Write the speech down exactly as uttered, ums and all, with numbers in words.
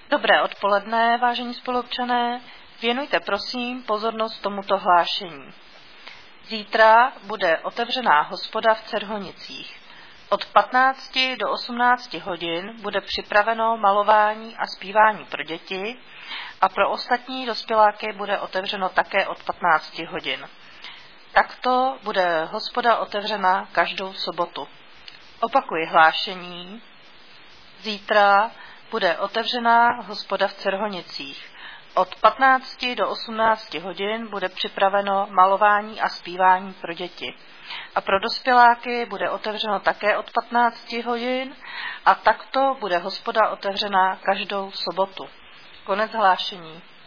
Dobré odpoledne, vážení spoluobčané. Věnujte prosím pozornost tomuto hlášení. Zítra bude otevřená hospoda v Cerhonicích. Od patnácti do osmnácti hodin bude připraveno malování a zpívání pro děti a pro ostatní dospěláky bude otevřeno také od patnácti hodin. Takto bude hospoda otevřena každou sobotu. Opakuji hlášení. Zítra bude otevřená hospoda v Cerhonicích. Od patnácti do osmnácti hodin bude připraveno malování a zpívání pro děti. A pro dospěláky bude otevřeno také od patnácti hodin a takto bude hospoda otevřená každou sobotu. Konec hlášení.